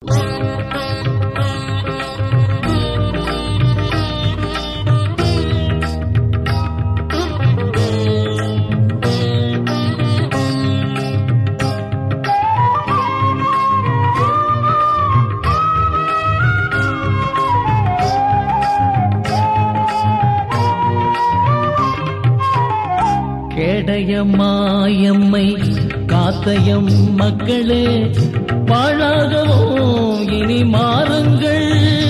கேடயம்மாயம்மை காத்தயம் மக்களே வாழாகவும் இனி மாறுங்கள்.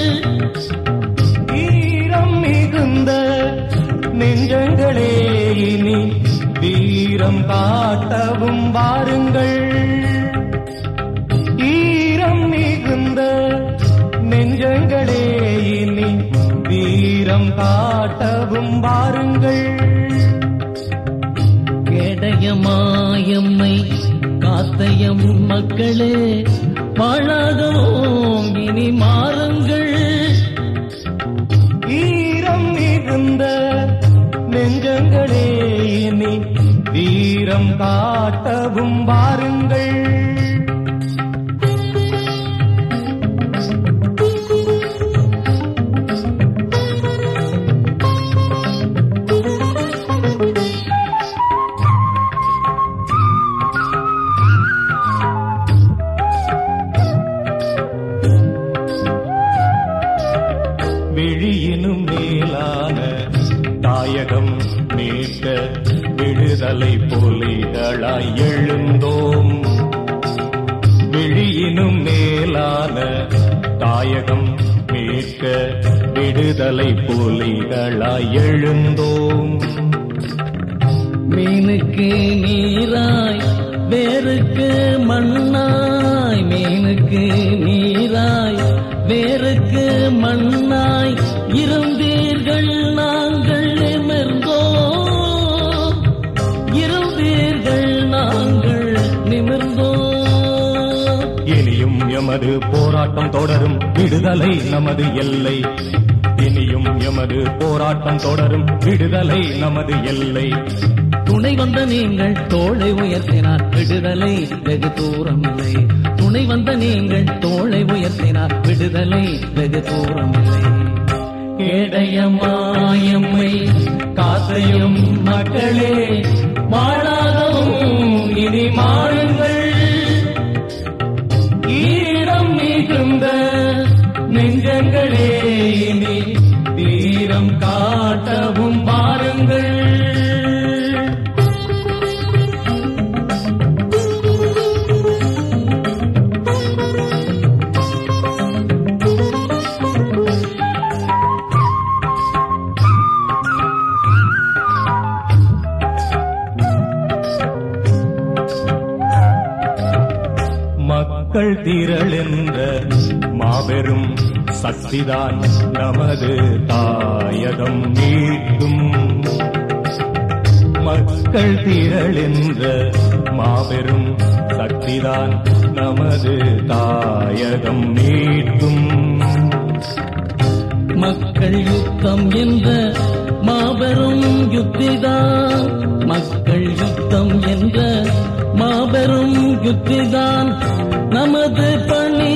வீரம் மிகுந்த நெஞ்சங்களே இனி வீரம் காட்டவும் வாருங்கள். ஈரம் மிகுந்த நெஞ்சங்களே இனி வீரம் காட்டவும் வாருங்கள். கேடயமாயம்மை காத்தயம் மக்களே வாழாகவும் இனி மாறுங்கள். ஈரம் மிகுந்த நெஞ்சங்களே இனி வீரம் காட்டவும் வாருங்கள். விழியினும் மேலான தாயகம் மீட்க விடுதலை புலிகளாய் எழுந்தோம். விழியினும் மேலான தாயகம் மீட்க விடுதலை புலிகளாய் எழுந்தோம். மீனுக்கு நீராய் வேருக்கு மண்ணாய், மீனுக்கு நீராய் வேருக்கு மண்ணாய் இருந்தீர்கள் நாங்கள் நிமிர்ந்தோம். இருந்தீர்கள் நாங்கள் நிமிர்ந்தோம். இனியும் எமது போராட்டம் தொடரும், விடுதலை நமது எல்லை. இனியும் எமது போராட்டம் தொடரும், விடுதலை நமது எல்லை. துணை வந்த நீங்கள் தோளை உயர்த்தினார், விடுதலை வெகு தூரமில்லை. துணை வந்த நீங்கள் தோளை உயர்த்தினார், விடுதலை வெகு தூரமில்லை. கேடயமாயம்மை காத்தயம் மக்களே வாழாகவும் இனி மாறுங்கள். ஈரம் மிகுந்த நெஞ்சங்களே இனி வீரம் காட்டவும் வாருங்கள். மக்கள் திரள் என்ற மாபெரும் சக்திதான் நமது தாயகம் மீட்டும். மக்கள் திரள் என்ற மாபெரும் சக்திதான் நமது தாயகம் மீட்டும். மக்கள் யுத்தம் என்ற மாபெரும் யுத்திதான், மக்கள் யுத்தம் என்ற மாபெரும் யுத்திதான் நமது பணி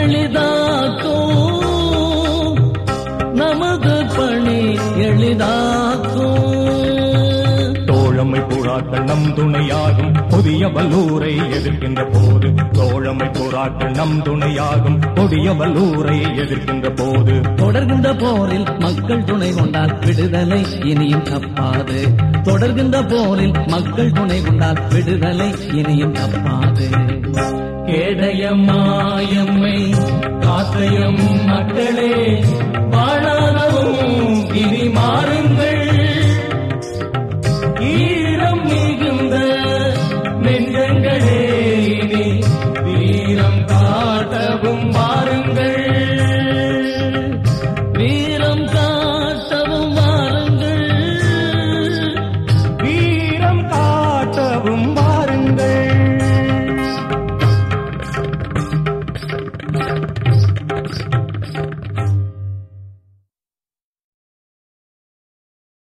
எளிதாக்கும், நமது பணி எளிதாக்கும். தோழமை போராட்கள் நம் துணையாகும், புதிய வல்லூரை எதிர்க்கின்ற போது. தோழமை போராட்கள் நம் துணையாகும், புதிய வல்லூரை எதிர்க்கின்ற போது. தொடர்கின்ற போரில் மக்கள் துணை கொண்டால் விடுதலை இனியும் தப்பாது. தொடர்கின்ற போரில் மக்கள் துணை கொண்டால் விடுதலை இனியும் தப்பாது. கேடயமாயம்மை காத்தயம் மக்களே வாழாகவும் இனி மாறு